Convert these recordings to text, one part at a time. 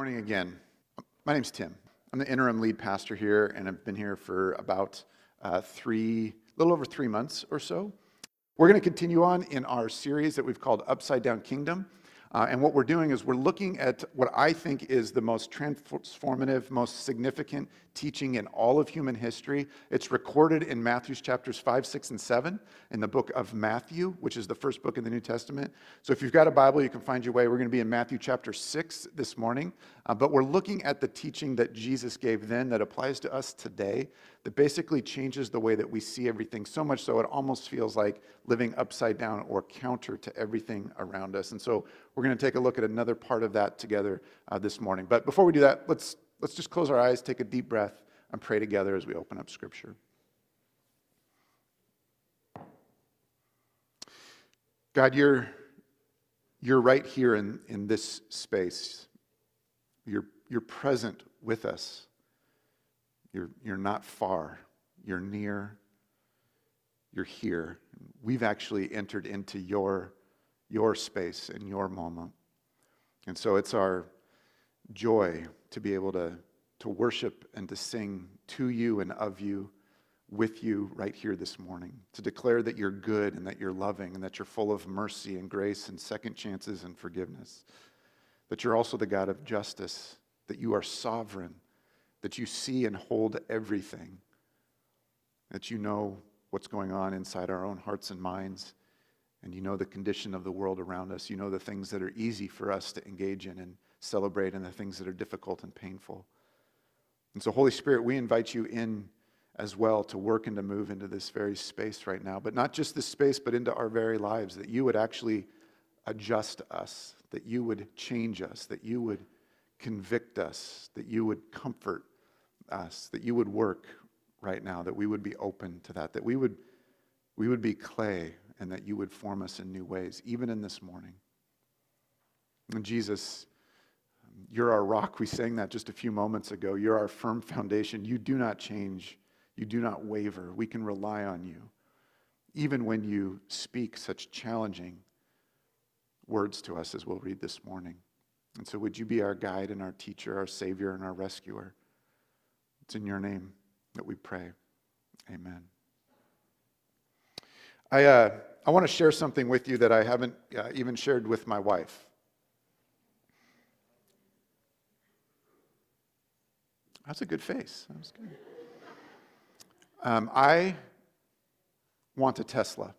morning again. My name's Tim. I'm the interim lead pastor here, and I've been here for about a little over 3 months or so. We're going to continue on in our series that we've called Upside Down Kingdom. And what we're doing is we're looking at what I think is the most transformative, most significant teaching in all of human history. It's recorded in Matthew's chapters 5, 6, and 7 in the book of Matthew, which is the first book in the New Testament. So if you've got a Bible, you can find your way. We're going to be in Matthew chapter 6 this morning. But we're looking at the teaching that Jesus gave then that applies to us today, that basically changes the way that we see everything, so much so it almost feels like living upside down or counter to everything around us. And so we're going to take a look at another part of that together this morning. But before we do that, let's just close our eyes, take a deep breath, and pray together as we open up Scripture. God, you're right here in this space. You're present with us. You're not far. You're near. You're here. We've actually entered into your space and your moment. And so it's our joy to be able to worship and to sing to you and of you, with you right here this morning, to declare that you're good and that you're loving and that you're full of mercy and grace and second chances and forgiveness, that you're also the God of justice, that you are sovereign, that you see and hold everything, that you know what's going on inside our own hearts and minds, and you know the condition of the world around us. You know the things that are easy for us to engage in and celebrate and the things that are difficult and painful. And so, Holy Spirit, we invite you in as well to work and to move into this very space right now, but not just this space, but into our very lives, that you would actually adjust us, that you would change us, that you would convict us, that you would comfort us, that you would work right now, that we would be open to that we would be clay, and that you would form us in new ways, even in this morning. And Jesus, you're our rock. We sang that just a few moments ago. You're our firm foundation. You do not change. You do not waver. We can rely on you, even when you speak such challenging words to us, as we'll read this morning. And so would you be our guide and our teacher, our Savior and our rescuer? It's in your name that we pray. Amen. I want to share something with you that I haven't even shared with my wife. That's a good face. That was good. I want a Tesla.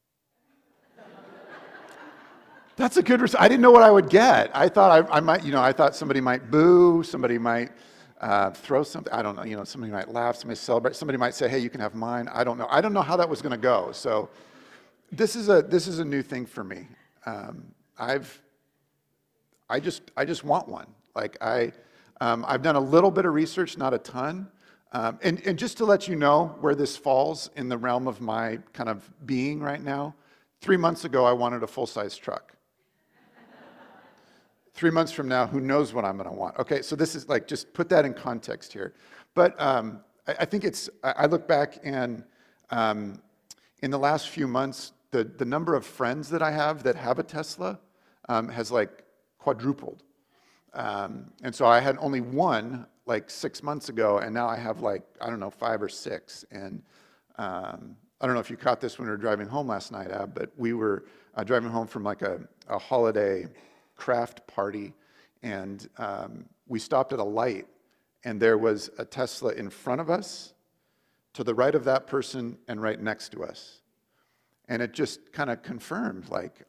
That's a good response. I didn't know what I would get. I thought I might, I thought somebody might boo, somebody might throw something. I don't know. Somebody might laugh, somebody celebrate. Somebody might say, "Hey, you can have mine." I don't know. I don't know how that was going to go. So this is a new thing for me. I just want one. Like I've done a little bit of research, not a ton. And just to let you know where this falls in the realm of my kind of being right now, 3 months ago I wanted a full-size truck. 3 months from now, who knows what I'm going to want? Okay, so this is like, just put that in context here. But I think I look back and in the last few months, the number of friends that I have that have a Tesla has like quadrupled. And so I had only one like 6 months ago, and now I have like, I don't know, 5 or 6. And I don't know if you caught this when we were driving home last night, Ab, but we were driving home from like a holiday craft party, and we stopped at a light, and there was a Tesla in front of us, to the right of that person, and right next to us. And it just kind of confirmed, like,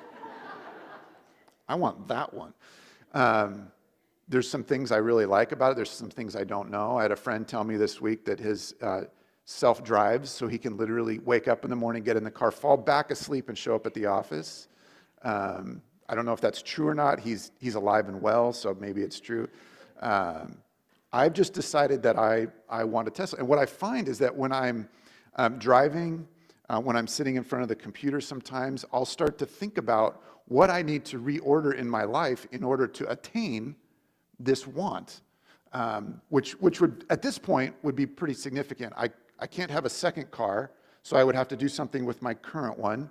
I want that one. There's some things I really like about it. There's some things I don't know. I had a friend tell me this week that his self-drives, so he can literally wake up in the morning, get in the car, fall back asleep, and show up at the office. I don't know if that's true or not. He's alive and well, so maybe it's true. I've just decided that I want a Tesla. And what I find is that when I'm driving, when I'm sitting in front of the computer sometimes, I'll start to think about what I need to reorder in my life in order to attain this want, which would, at this point, would be pretty significant. I can't have a second car, so I would have to do something with my current one,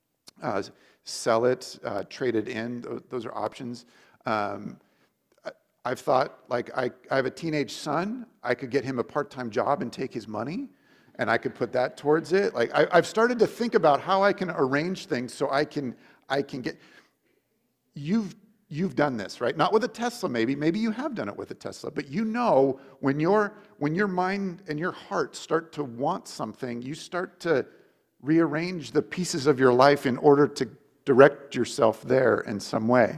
sell it, trade it in. Those are options. I've thought, like, I have a teenage son. I could get him a part-time job and take his money, and I could put that towards it. Like, I've started to think about how I can arrange things so I can get. You've done this, right? Not with a Tesla, maybe. Maybe you have done it with a Tesla, but you know when your mind and your heart start to want something, you start to rearrange the pieces of your life in order to direct yourself there in some way.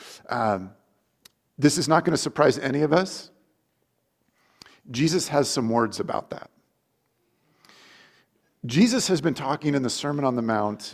This is not going to surprise any of us. Jesus has some words about that. Jesus has been talking in the Sermon on the Mount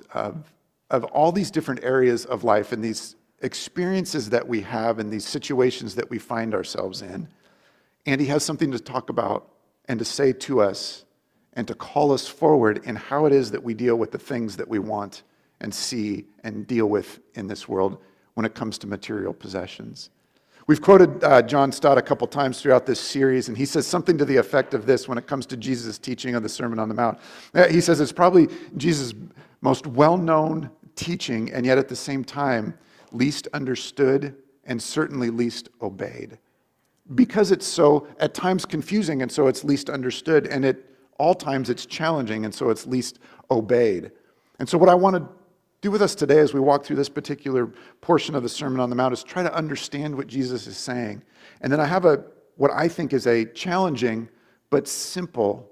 of all these different areas of life and these experiences that we have and these situations that we find ourselves in. And he has something to talk about and to say to us and to call us forward in how it is that we deal with the things that we want and see and deal with in this world when it comes to material possessions. We've quoted John Stott a couple times throughout this series, and he says something to the effect of this when it comes to Jesus' teaching of the Sermon on the Mount. He says it's probably Jesus' most well-known teaching, and yet at the same time, least understood and certainly least obeyed. Because it's so, at times, confusing, and so it's least understood, and at all times it's challenging, and so it's least obeyed. And so what I want to do with us today as we walk through this particular portion of the Sermon on the Mount is try to understand what Jesus is saying. And then I have what I think is a challenging but simple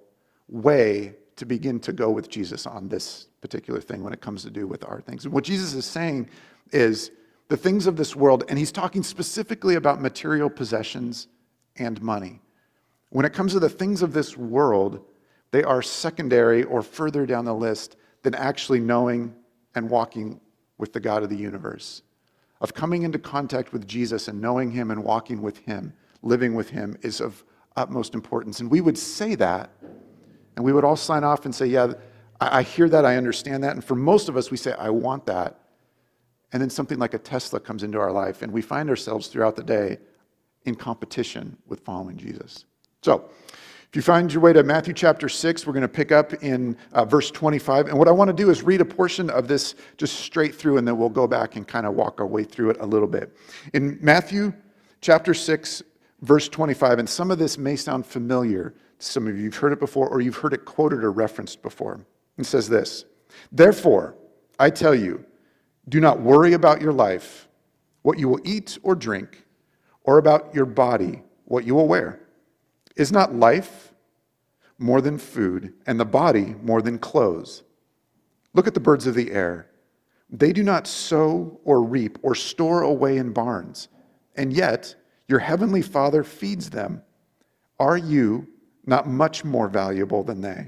way to begin to go with Jesus on this particular thing when it comes to do with our things. And what Jesus is saying is the things of this world, and he's talking specifically about material possessions and money. When it comes to the things of this world, they are secondary or further down the list than actually knowing and walking with the God of the universe, of coming into contact with Jesus and knowing him and walking with him, living with him is of utmost importance. And we would say that, and we would all sign off and say, yeah, I hear that, I understand that. And for most of us, we say, I want that. And then something like a Tesla comes into our life, and we find ourselves throughout the day in competition with following Jesus. So, if you find your way to Matthew chapter 6, we're going to pick up in verse 25. And what I want to do is read a portion of this just straight through, and then we'll go back and kind of walk our way through it a little bit. In Matthew chapter 6, verse 25, and some of this may sound familiar to some of you. You've heard it before, or you've heard it quoted or referenced before. It says this, "Therefore, I tell you, do not worry about your life, what you will eat or drink, or about your body, what you will wear. Is not life more than food, and the body more than clothes? Look at the birds of the air. They do not sow or reap or store away in barns, and yet your heavenly Father feeds them. Are you not much more valuable than they?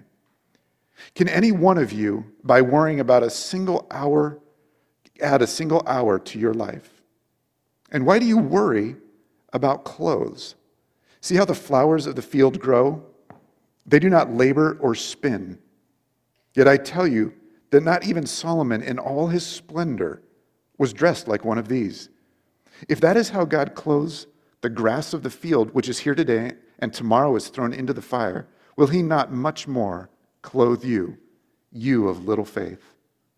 Can any one of you, by worrying about a single hour, add a single hour to your life? And why do you worry about clothes? See how the flowers of the field grow? They do not labor or spin. Yet I tell you that not even Solomon in all his splendor was dressed like one of these. If that is how God clothes the grass of the field, which is here today and tomorrow is thrown into the fire, will he not much more clothe you, you of little faith?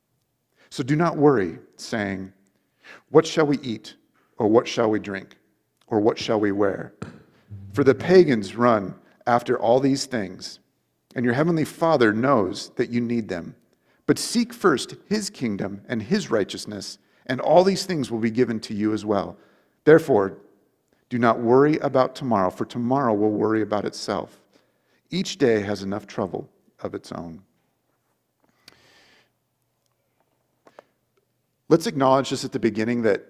So do not worry, saying, what shall we eat, or what shall we drink, or what shall we wear? For the pagans run after all these things, and your heavenly Father knows that you need them. But seek first his kingdom and his righteousness, and all these things will be given to you as well. Therefore, do not worry about tomorrow, for tomorrow will worry about itself. Each day has enough trouble of its own." Let's acknowledge just at the beginning that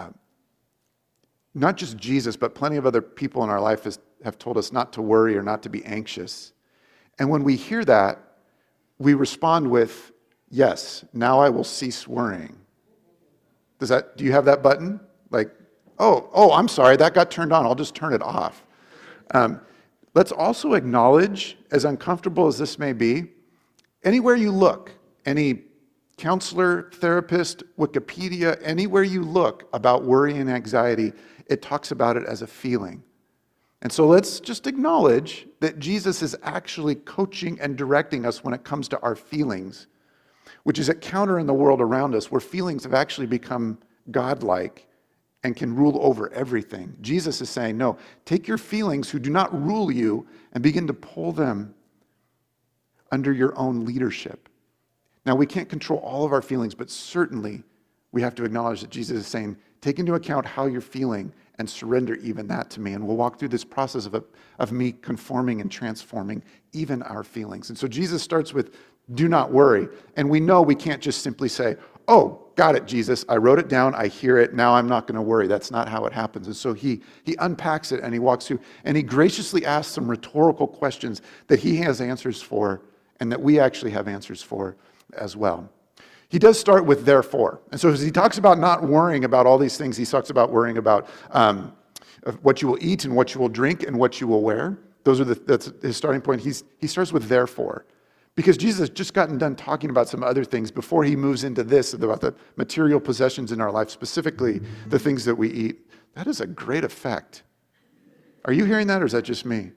not just Jesus, but plenty of other people in our life have told us not to worry or not to be anxious. And when we hear that, we respond with, yes, now I will cease worrying. Do you have that button? Like, oh, I'm sorry, that got turned on. I'll just turn it off. Let's also acknowledge, as uncomfortable as this may be, anywhere you look, any counselor, therapist, Wikipedia, anywhere you look about worry and anxiety, it talks about it as a feeling. And so let's just acknowledge that Jesus is actually coaching and directing us when it comes to our feelings, which is a counter in the world around us where feelings have actually become godlike and can rule over everything. Jesus is saying, no, take your feelings who do not rule you and begin to pull them under your own leadership. Now, we can't control all of our feelings, but certainly we have to acknowledge that Jesus is saying, take into account how you're feeling and surrender even that to me. And we'll walk through this process of me conforming and transforming even our feelings. And so Jesus starts with, do not worry. And we know we can't just simply say, oh, got it, Jesus. I wrote it down. I hear it. Now I'm not going to worry. That's not how it happens. And so he unpacks it and he walks through and he graciously asks some rhetorical questions that he has answers for and that we actually have answers for as well. He does start with therefore. And so as he talks about not worrying about all these things, he talks about worrying about what you will eat and what you will drink and what you will wear. That's his starting point. He starts with therefore. Because Jesus has just gotten done talking about some other things before he moves into this, about the material possessions in our life, specifically the things that we eat. That is a great effect. Are you hearing that or is that just me?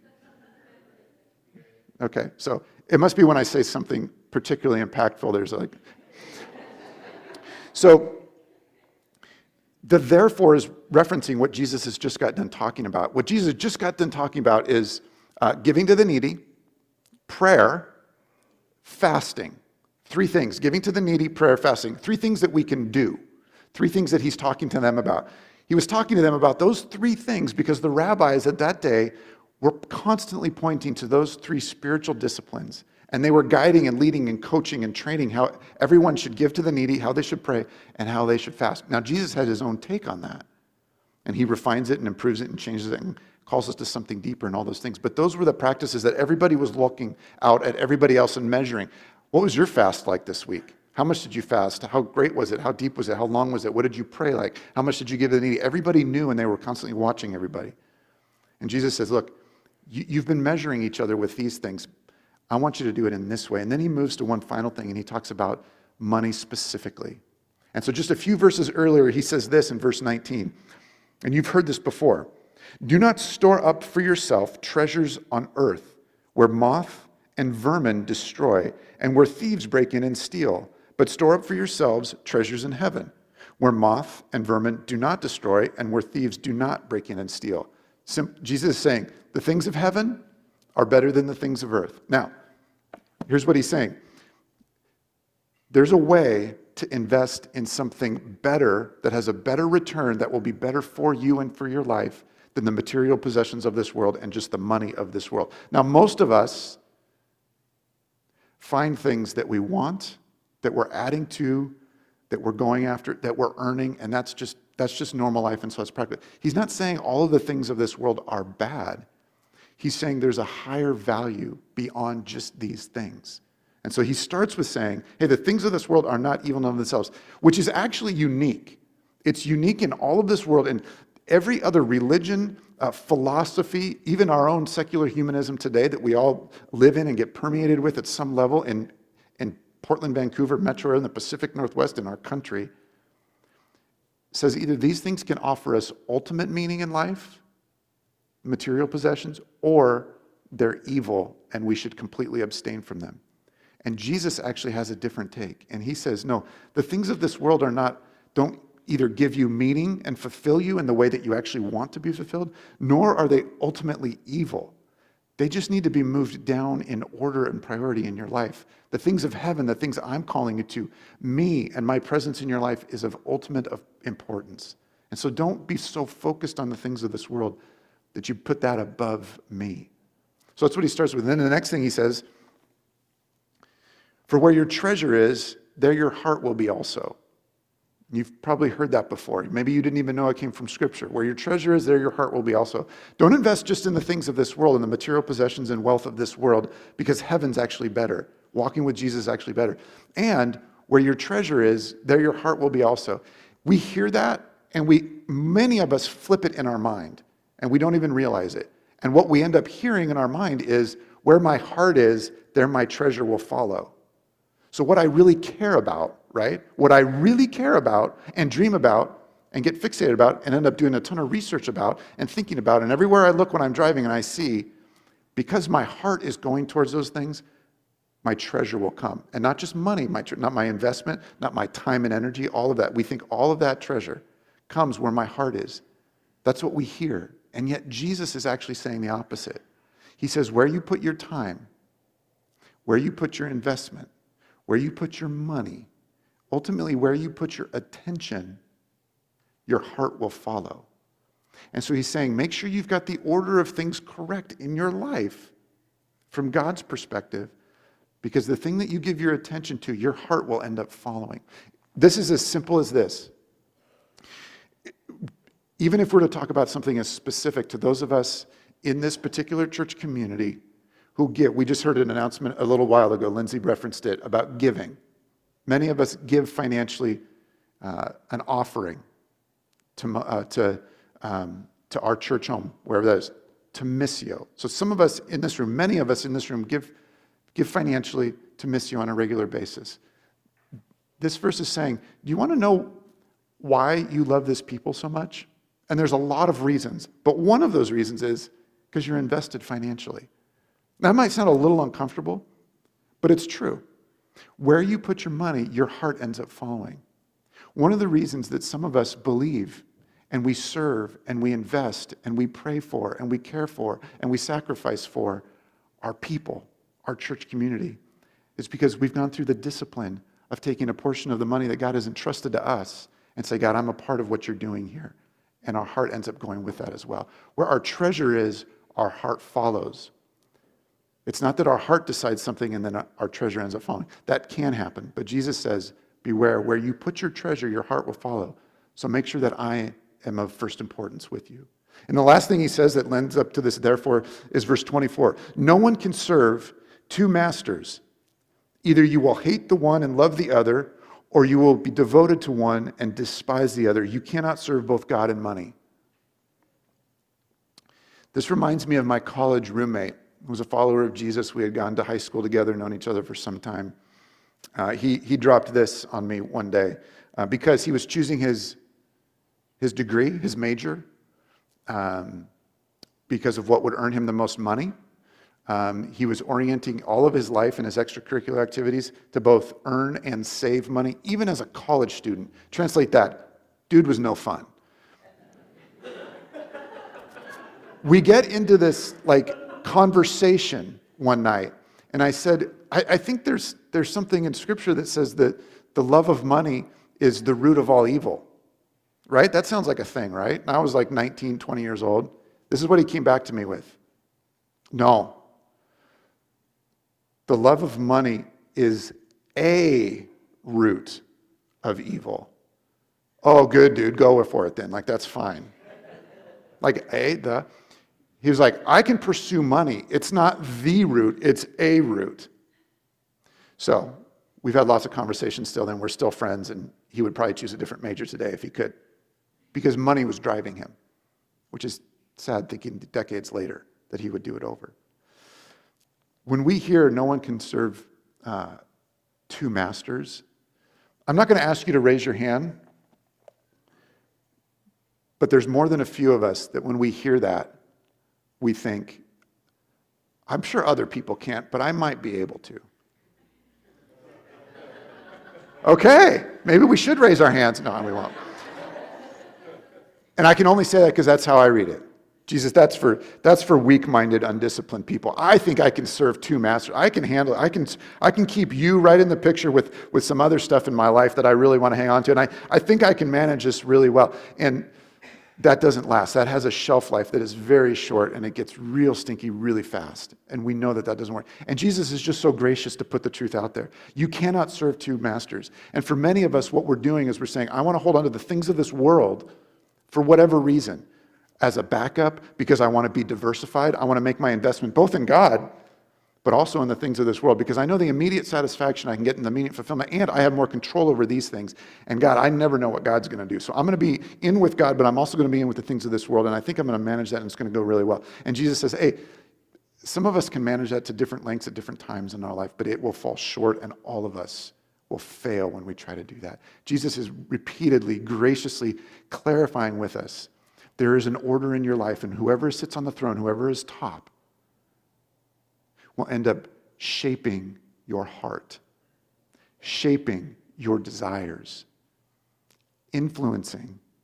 Okay, so it must be when I say something particularly impactful, there's like... So, the therefore is referencing what Jesus has just got done talking about. What Jesus just got done talking about is giving to the needy, prayer, fasting. Three things: giving to the needy, prayer, fasting. Three things that we can do. Three things that he's talking to them about. He was talking to them about those three things because the rabbis at that day were constantly pointing to those three spiritual disciplines. And they were guiding and leading and coaching and training how everyone should give to the needy, how they should pray, and how they should fast. Now, Jesus had his own take on that. And he refines it and improves it and changes it and calls us to something deeper and all those things. But those were the practices that everybody was looking out at everybody else and measuring. What was your fast like this week? How much did you fast? How great was it? How deep was it? How long was it? What did you pray like? How much did you give to the needy? Everybody knew, and they were constantly watching everybody. And Jesus says, look, you've been measuring each other with these things. I want you to do it in this way. And then he moves to one final thing, and he talks about money specifically. And so just a few verses earlier, he says this in verse 19. And you've heard this before. Do not store up for yourself treasures on earth, where moth and vermin destroy, and where thieves break in and steal. But store up for yourselves treasures in heaven, where moth and vermin do not destroy, and where thieves do not break in and steal. Jesus is saying, the things of heaven are better than the things of earth. Now, here's what he's saying. There's a way to invest in something better that has a better return that will be better for you and for your life than the material possessions of this world and just the money of this world. Now, most of us find things that we want, that we're adding to, that we're going after, that we're earning, and that's just normal life, and so it's practical. He's not saying all of the things of this world are bad. He's saying there's a higher value beyond just these things. And so he starts with saying, hey, the things of this world are not evil in themselves, which is actually unique. It's unique in all of this world, and every other religion, philosophy, even our own secular humanism today that we all live in and get permeated with at some level in Portland, Vancouver, metro area, in the Pacific Northwest in our country, says either these things can offer us ultimate meaning in life, material possessions, or they're evil and we should completely abstain from them. And Jesus actually has a different take. And he says, no, the things of this world don't either give you meaning and fulfill you in the way that you actually want to be fulfilled, nor are they ultimately evil. They just need to be moved down in order and priority in your life. The things of heaven, the things I'm calling you to, me and my presence in your life is of ultimate importance. And so don't be so focused on the things of this world that you put that above me. So that's what he starts with. And then the next thing he says, for where your treasure is, there your heart will be also. You've probably heard that before. Maybe you didn't even know it came from Scripture. Where your treasure is, there your heart will be also. Don't invest just in the things of this world and the material possessions and wealth of this world, because heaven's actually better. Walking with Jesus is actually better. And where your treasure is, there your heart will be also. We hear that, and many of us flip it in our mind, and we don't even realize it. And what we end up hearing in our mind is, where my heart is, there my treasure will follow. So what I really care about, right? What I really care about and dream about and get fixated about and end up doing a ton of research about and thinking about, and everywhere I look when I'm driving and I see, because my heart is going towards those things, my treasure will come. And not just money, not my investment, not my time and energy, all of that. We think all of that treasure comes where my heart is. That's what we hear. And yet Jesus is actually saying the opposite. He says, where you put your time, where you put your investment, where you put your money, ultimately where you put your attention, your heart will follow. And so he's saying, make sure you've got the order of things correct in your life from God's perspective, because the thing that you give your attention to, your heart will end up following. This is as simple as this. Even if we're to talk about something as specific to those of us in this particular church community who give, we just heard an announcement a little while ago, Lindsay referenced it, about giving. Many of us give financially an offering to our church home, wherever that is, to Missio. So some of us in this room, many of us in this room give financially to Missio on a regular basis. This verse is saying, do you want to know why you love this people so much? And there's a lot of reasons, but one of those reasons is because you're invested financially. That might sound a little uncomfortable, but it's true. Where you put your money, your heart ends up following. One of the reasons that some of us believe and we serve and we invest and we pray for and we care for and we sacrifice for our people, our church community, is because we've gone through the discipline of taking a portion of the money that God has entrusted to us and say, God, I'm a part of what you're doing here. And our heart ends up going with that as well. Where our treasure is, our heart follows. It's not that our heart decides something and then our treasure ends up following. That can happen. But Jesus says, beware, where you put your treasure, your heart will follow. So make sure that I am of first importance with you. And the last thing he says that lends up to this, therefore, is verse 24. No one can serve two masters. Either you will hate the one and love the other, or you will be devoted to one and despise the other. You cannot serve both God and money. This reminds me of my college roommate, who was a follower of Jesus. We had gone to high school together, known each other for some time. He dropped this on me one day because he was choosing his degree, his major, because of what would earn him the most money. He was orienting all of his life and his extracurricular activities to both earn and save money, even as a college student. Translate that. Dude was no fun. We get into this conversation one night, and I said, I think there's something in Scripture that says that the love of money is the root of all evil. Right? That sounds like a thing, right? And I was 19, 20 years old. This is what he came back to me with. No. The love of money is a root of evil. Oh, good, dude. Go for it then. That's fine. He was like, I can pursue money. It's not the root. It's a root. So we've had lots of conversations still, and we're still friends, and he would probably choose a different major today if he could, because money was driving him, which is sad thinking decades later that he would do it over. When we hear no one can serve two masters, I'm not going to ask you to raise your hand, but there's more than a few of us that when we hear that, we think, I'm sure other people can't, but I might be able to. Okay, maybe we should raise our hands. No, we won't. And I can only say that because that's how I read it. Jesus, that's for weak-minded, undisciplined people. I think I can serve two masters. I can handle it. I can keep you right in the picture with some other stuff in my life that I really want to hang on to. And I think I can manage this really well. And that doesn't last. That has a shelf life that is very short, and it gets real stinky really fast. And we know that doesn't work. And Jesus is just so gracious to put the truth out there. You cannot serve two masters. And for many of us, what we're doing is we're saying, I want to hold on to the things of this world for whatever reason, as a backup, because I want to be diversified. I want to make my investment both in God, but also in the things of this world, because I know the immediate satisfaction I can get in the immediate fulfillment, and I have more control over these things. And God, I never know what God's going to do. So I'm going to be in with God, but I'm also going to be in with the things of this world, and I think I'm going to manage that, and it's going to go really well. And Jesus says, hey, some of us can manage that to different lengths at different times in our life, but it will fall short, and all of us will fail when we try to do that. Jesus is repeatedly, graciously clarifying with us, there is an order in your life, and whoever sits on the throne, whoever is top, will end up shaping your heart, shaping your desires, influencing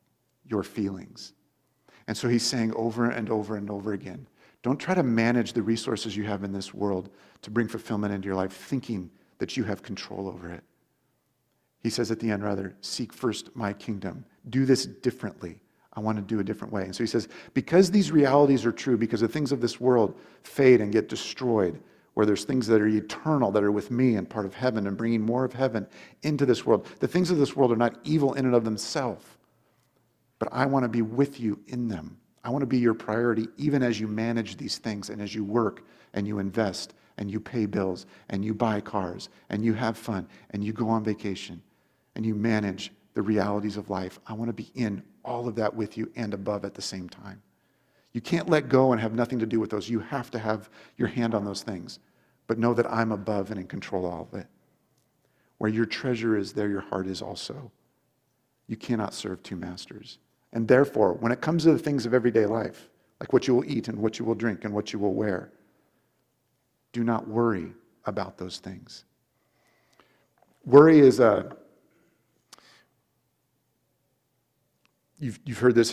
your feelings. And so he's saying over and over and over again, don't try to manage the resources you have in this world to bring fulfillment into your life, thinking that you have control over it. He says at the end, rather, seek first my kingdom. Do this differently. I want to do a different way. And so he says, because these realities are true, because the things of this world fade and get destroyed, where there's things that are eternal, that are with me and part of heaven and bringing more of heaven into this world. The things of this world are not evil in and of themselves, but I want to be with you in them. I want to be your priority even as you manage these things and as you work and you invest and you pay bills and you buy cars and you have fun and you go on vacation and you manage the realities of life. I want to be in all of that with you and above at the same time. You can't let go and have nothing to do with those. You have to have your hand on those things. But know that I'm above and in control of all of it. Where your treasure is, there your heart is also. You cannot serve two masters. And therefore, when it comes to the things of everyday life, like what you will eat and what you will drink and what you will wear, do not worry about those things. Worry is you've heard this,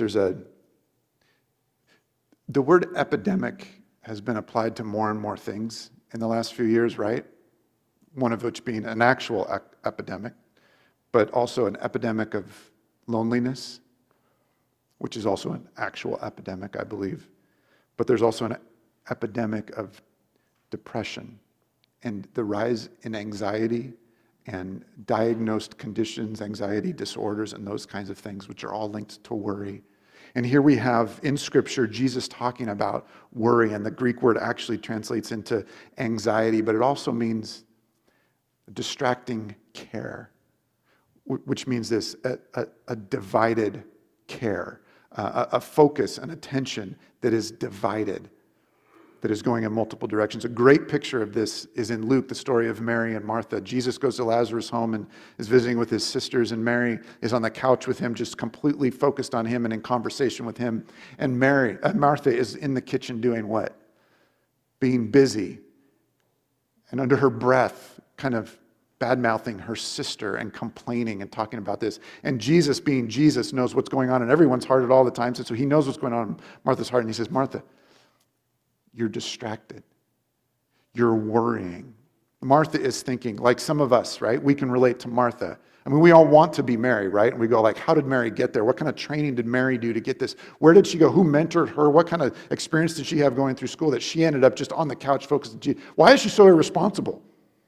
the word epidemic has been applied to more and more things in the last few years, right? One of which being an actual epidemic, but also an epidemic of loneliness, which is also an actual epidemic, I believe. But there's also an epidemic of depression and the rise in anxiety and diagnosed conditions, anxiety disorders, and those kinds of things, which are all linked to worry. And here we have in Scripture Jesus talking about worry, and the Greek word actually translates into anxiety, but it also means distracting care, which means this, a divided care, a focus, an attention that is divided, that is going in multiple directions. A great picture of this is in Luke, the story of Mary and Martha. Jesus goes to Lazarus' home and is visiting with his sisters, and Mary is on the couch with him, just completely focused on him and in conversation with him. And Martha is in the kitchen doing what? Being busy. And under her breath, kind of bad-mouthing her sister and complaining and talking about this. And Jesus, being Jesus, knows what's going on in everyone's heart at all the times. And so he knows what's going on in Martha's heart. And he says, Martha, you're distracted. You're worrying. Martha is thinking, like some of us, right? We can relate to Martha. I mean, we all want to be Mary, right? And we go like, how did Mary get there? What kind of training did Mary do to get this? Where did she go? Who mentored her? What kind of experience did she have going through school that she ended up just on the couch focused on Jesus? Why is she so irresponsible?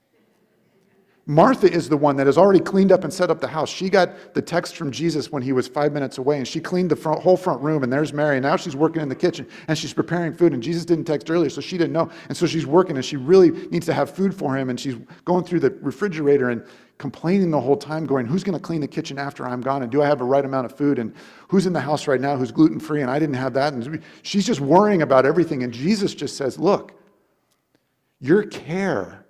Martha is the one that has already cleaned up and set up the house. She got the text from Jesus when he was 5 minutes away, and she cleaned the whole front room, and there's Mary. And now she's working in the kitchen, and she's preparing food, and Jesus didn't text earlier, so she didn't know. And so she's working, and she really needs to have food for him, and she's going through the refrigerator and complaining the whole time, going, who's going to clean the kitchen after I'm gone, and do I have the right amount of food, and who's in the house right now who's gluten-free, and I didn't have that. And she's just worrying about everything, and Jesus just says, look, your care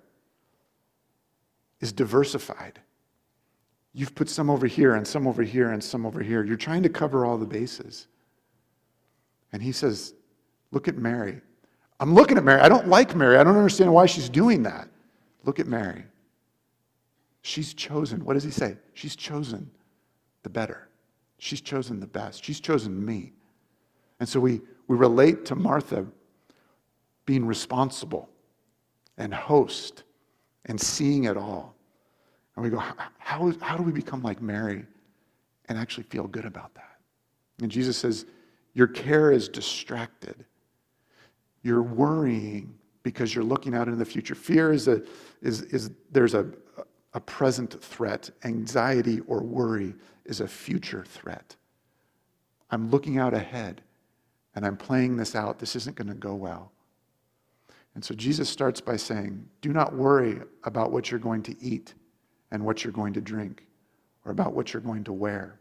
is diversified. You've put some over here and some over here and some over here. You're trying to cover all the bases. And he says, look at Mary. I'm looking at Mary. I don't like Mary. I don't understand why she's doing that. Look at Mary. She's chosen. What does he say? She's chosen the better. She's chosen the best. She's chosen me. And so we relate to Martha being responsible and host and seeing it all. And we go, how do we become like Mary and actually feel good about that? And Jesus says, your care is distracted. You're worrying because you're looking out into the future. Fear there's a present threat. Anxiety or worry is a future threat. I'm looking out ahead and I'm playing this out. This isn't going to go well. And so Jesus starts by saying, do not worry about what you're going to eat and what you're going to drink or about what you're going to wear.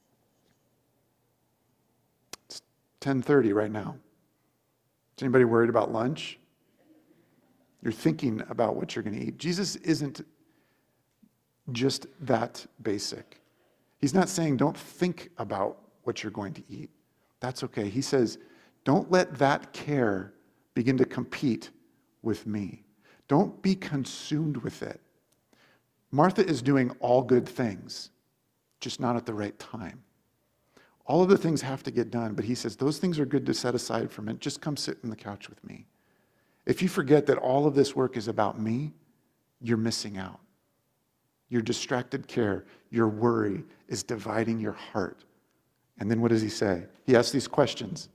It's 10:30 right now. Is anybody worried about lunch? You're thinking about what you're going to eat. Jesus isn't just that basic. He's not saying don't think about what you're going to eat. That's okay. He says, don't let that care begin to compete with me. Don't be consumed with it. Martha is doing all good things, just not at the right time. All of the things have to get done, but he says, those things are good to set aside for a minute. Just come sit on the couch with me. If you forget that all of this work is about me, you're missing out. Your distracted care, your worry is dividing your heart. And then what does he say? He asks these questions.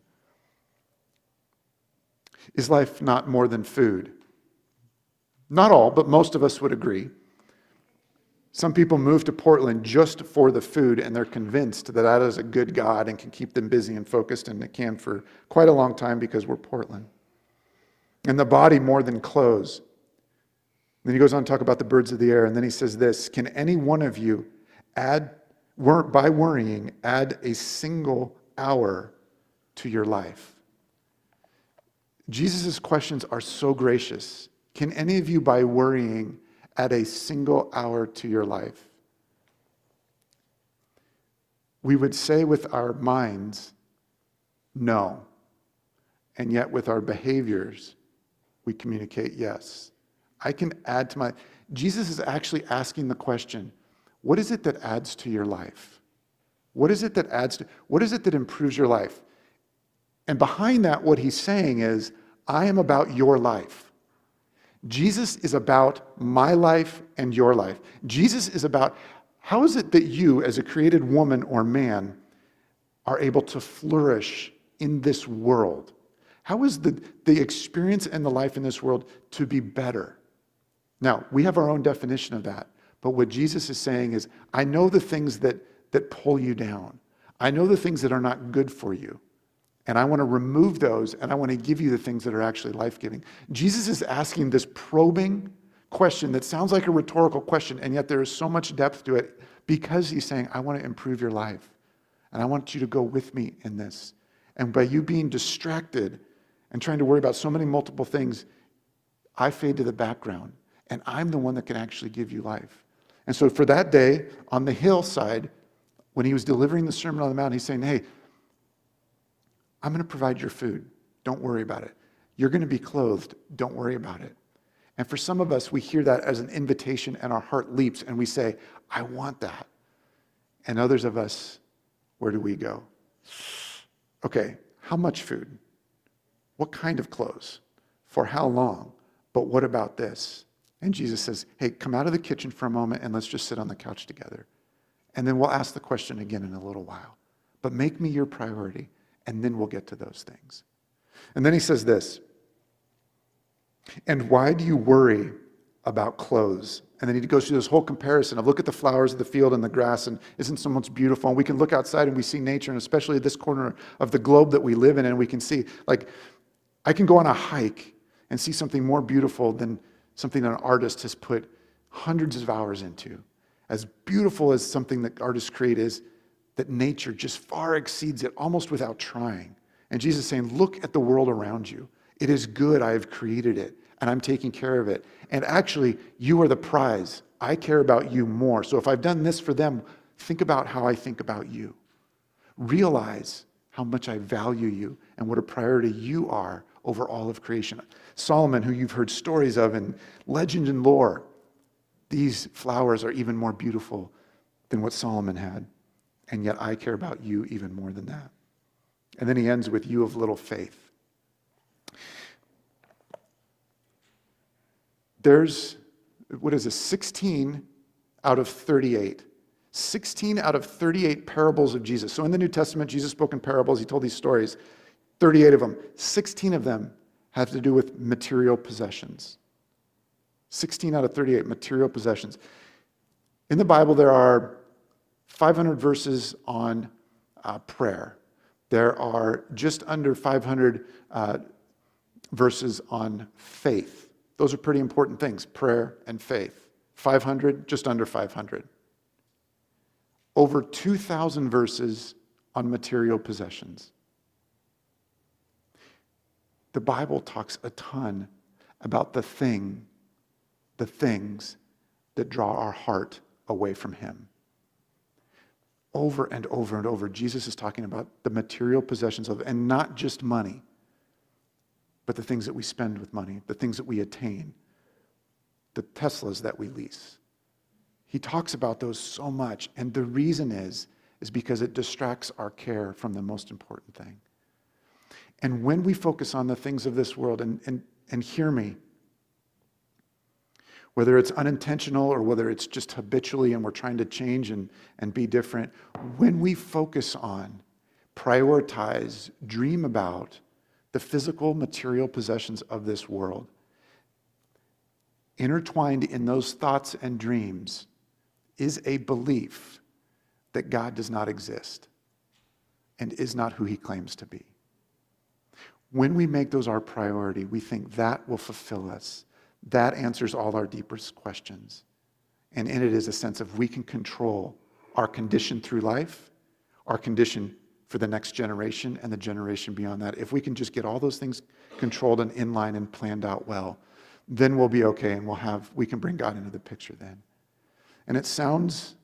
Is life not more than food? Not all, but most of us would agree. Some people move to Portland just for the food, and they're convinced that that is a good God and can keep them busy and focused, and it can for quite a long time because we're Portland. And the body more than clothes. Then he goes on to talk about the birds of the air, and then he says this, can any one of you by worrying, add a single hour to your life? Jesus' questions are so gracious. Can any of you, by worrying, add a single hour to your life? We would say with our minds, no. And yet with our behaviors, we communicate yes. I can add to my... Jesus is actually asking the question, what is it that adds to your life? What is it that adds to... What is it that improves your life? And behind that, what he's saying is, I am about your life. Jesus is about my life and your life. Jesus is about, how is it that you, as a created woman or man, are able to flourish in this world? How is the experience and the life in this world to be better? Now, we have our own definition of that, but what Jesus is saying is, I know the things that pull you down. I know the things that are not good for you. And I want to remove those, and I want to give you the things that are actually life-giving. Jesus is asking this probing question that sounds like a rhetorical question, and yet there is so much depth to it because he's saying, I want to improve your life, and I want you to go with me in this. And by you being distracted and trying to worry about so many multiple things, I fade to the background, and I'm the one that can actually give you life. And so for that day, on the hillside, when he was delivering the Sermon on the Mount, he's saying, hey, I'm going to provide your food. Don't worry about it. You're going to be clothed. Don't worry about it. And for some of us, we hear that as an invitation and our heart leaps and we say, I want that. And others of us, where do we go? Okay, how much food? What kind of clothes? For how long? But what about this? And Jesus says, hey, come out of the kitchen for a moment and let's just sit on the couch together. And then we'll ask the question again in a little while. But make me your priority. And then we'll get to those things. And then he says this, and why do you worry about clothes? And then he goes through this whole comparison of look at the flowers of the field and the grass, and isn't so much beautiful? And we can look outside and we see nature, and especially this corner of the globe that we live in, and we can see, like, I can go on a hike and see something more beautiful than something that an artist has put hundreds of hours into. As beautiful as something that artists create is, that nature just far exceeds it almost without trying. And Jesus is saying, look at the world around you. It is good. I have created it, and I'm taking care of it. And actually, you are the prize. I care about you more. So if I've done this for them, think about how I think about you. Realize how much I value you and what a priority you are over all of creation. Solomon, who you've heard stories of in legend and lore, these flowers are even more beautiful than what Solomon had. And yet I care about you even more than that. And then he ends with you of little faith. There's, 16 out of 38. 16 out of 38 parables of Jesus. So in the New Testament, Jesus spoke in parables. He told these stories. 38 of them. 16 of them have to do with material possessions. 16 out of 38 material possessions. In the Bible, there are 500 verses on prayer. There are just under 500 verses on faith. Those are pretty important things, prayer and faith. 500, just under 500. Over 2,000 verses on material possessions. The Bible talks a ton about the things that draw our heart away from him. Over and over and over, Jesus is talking about the material possessions of, and not just money, but the things that we spend with money, the things that we attain, the Teslas that we lease. He talks about those so much, and the reason is is because it distracts our care from the most important thing. And when we focus on the things of this world, and hear me, whether it's unintentional or whether it's just habitually and we're trying to change and be different, when we focus on, prioritize, dream about the physical, material possessions of this world, intertwined in those thoughts and dreams is a belief that God does not exist and is not who he claims to be. When we make those our priority, we think that will fulfill us. That answers all our deepest questions. And in it is a sense of we can control our condition through life, our condition for the next generation and the generation beyond that. If we can just get all those things controlled and in line and planned out well, then we'll be okay and we can bring God into the picture then. And it sounds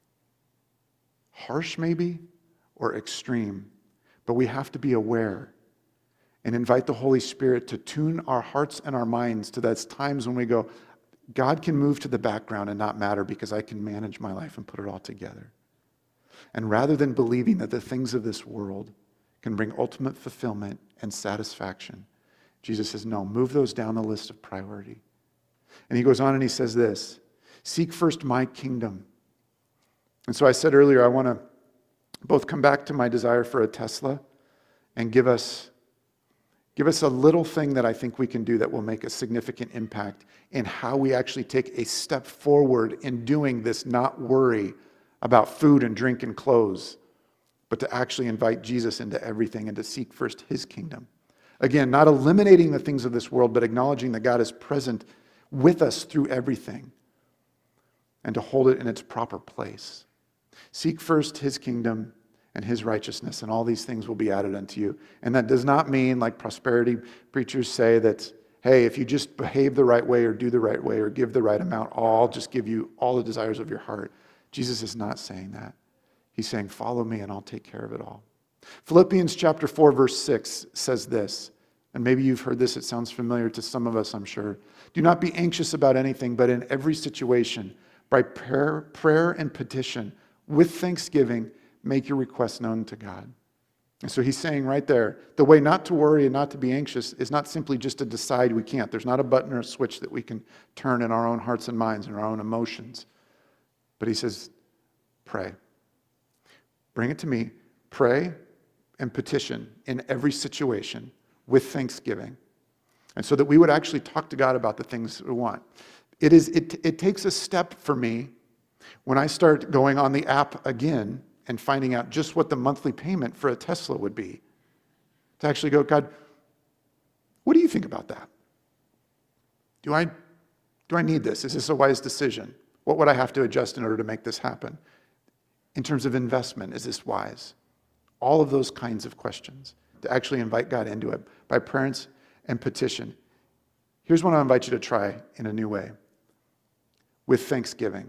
harsh maybe or extreme, but we have to be aware and invite the Holy Spirit to tune our hearts and our minds to those times when we go, God can move to the background and not matter because I can manage my life and put it all together. And rather than believing that the things of this world can bring ultimate fulfillment and satisfaction, Jesus says, no, move those down the list of priority. And he goes on and he says this, seek first my kingdom. And so I said earlier, I want to both come back to my desire for a Tesla and give us a little thing that I think we can do that will make a significant impact in how we actually take a step forward in doing this, not worry about food and drink and clothes, but to actually invite Jesus into everything and to seek first his kingdom. Again, not eliminating the things of this world, but acknowledging that God is present with us through everything and to hold it in its proper place. Seek first his kingdom and his righteousness, and all these things will be added unto you. And that does not mean, like prosperity preachers say, that, hey, if you just behave the right way or do the right way or give the right amount, I'll just give you all the desires of your heart. Jesus is not saying that. He's saying, follow me and I'll take care of it all. Philippians chapter 4, verse 6 says this, and maybe you've heard this, it sounds familiar to some of us, I'm sure. Do not be anxious about anything, but in every situation, by prayer and petition, with thanksgiving, make your requests known to God. And so he's saying right there, the way not to worry and not to be anxious is not simply just to decide we can't. There's not a button or a switch that we can turn in our own hearts and minds and our own emotions. But he says, pray. Bring it to me. Pray and petition in every situation with thanksgiving. And so that we would actually talk to God about the things we want. It takes a step for me when I start going on the app again and finding out just what the monthly payment for a Tesla would be. To actually go, God, what do you think about that? Do I need this? Is this a wise decision? What would I have to adjust in order to make this happen? In terms of investment, is this wise? All of those kinds of questions, to actually invite God into it by prayers and petition. Here's what I invite you to try in a new way, with thanksgiving.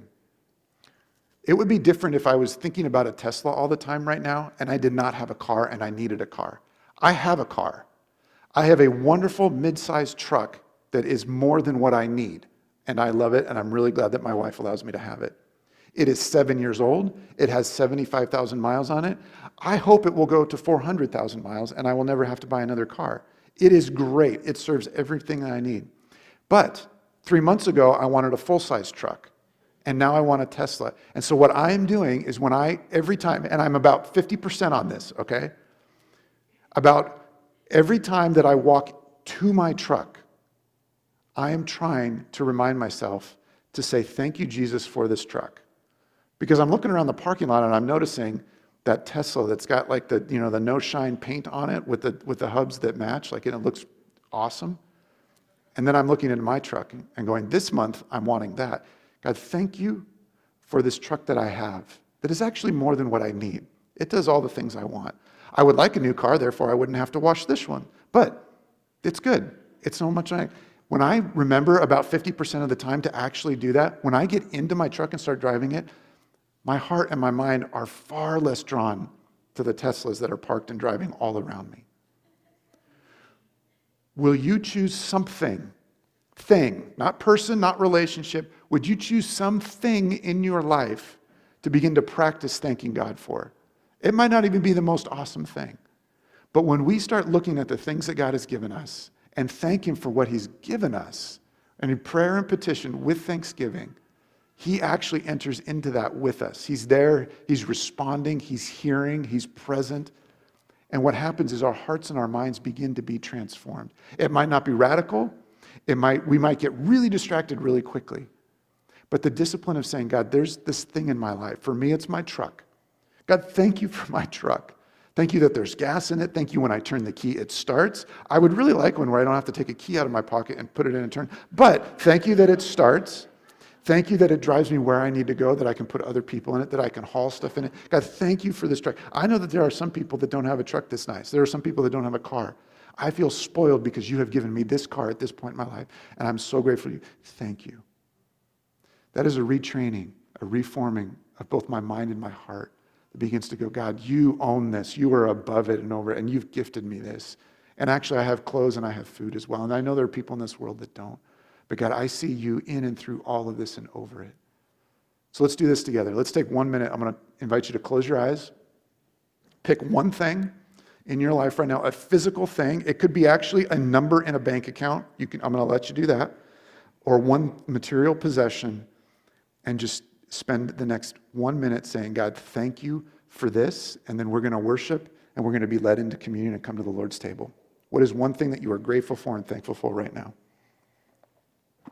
It would be different if I was thinking about a Tesla all the time right now and I did not have a car and I needed a car. I have a car. I have a wonderful mid-sized truck that is more than what I need. And I love it, and I'm really glad that my wife allows me to have it. It is 7 years old. It has 75,000 miles on it. I hope it will go to 400,000 miles, and I will never have to buy another car. It is great. It serves everything that I need. But 3 months ago, I wanted a full-size truck, and now I want a Tesla. And so what I am doing is every time, and I'm about 50% on this, okay? About every time that I walk to my truck, I am trying to remind myself to say, thank you, Jesus, for this truck. Because I'm looking around the parking lot and I'm noticing that Tesla that's got like the no shine paint on it with the hubs that match, like, and it looks awesome. And then I'm looking at my truck and going, this month I'm wanting that. God, thank you for this truck that I have that is actually more than what I need. It does all the things I want. I would like a new car, therefore I wouldn't have to wash this one. But it's good. It's so much. When I remember about 50% of the time to actually do that, when I get into my truck and start driving it, my heart and my mind are far less drawn to the Teslas that are parked and driving all around me. Will you choose something, not person, not relationship, would you choose something in your life to begin to practice thanking God for? It might not even be the most awesome thing. But when we start looking at the things that God has given us and thank him for what he's given us, and in prayer and petition with thanksgiving, he actually enters into that with us. He's there, he's responding, he's hearing, he's present. And what happens is our hearts and our minds begin to be transformed. It might not be radical. We might get really distracted really quickly. But the discipline of saying, God, there's this thing in my life. For me, it's my truck. God, thank you for my truck. Thank you that there's gas in it. Thank you when I turn the key, it starts. I would really like one where I don't have to take a key out of my pocket and put it in and turn. But thank you that it starts. Thank you that it drives me where I need to go, that I can put other people in it, that I can haul stuff in it. God, thank you for this truck. I know that there are some people that don't have a truck this nice. There are some people that don't have a car. I feel spoiled because you have given me this car at this point in my life, and I'm so grateful to you. Thank you. That is a retraining, a reforming of both my mind and my heart that begins to go, God, you own this. You are above it and over it, and you've gifted me this. And actually, I have clothes and I have food as well. And I know there are people in this world that don't. But God, I see you in and through all of this and over it. So let's do this together. Let's take 1 minute. I'm going to invite you to close your eyes. Pick one thing in your life right now, a physical thing. It could be actually a number in a bank account. I'm going to let you do that. Or one material possession, and just spend the next 1 minute saying, God, thank you for this. And then we're going to worship, and we're going to be led into communion and come to the Lord's table. What is one thing that you are grateful for and thankful for right now?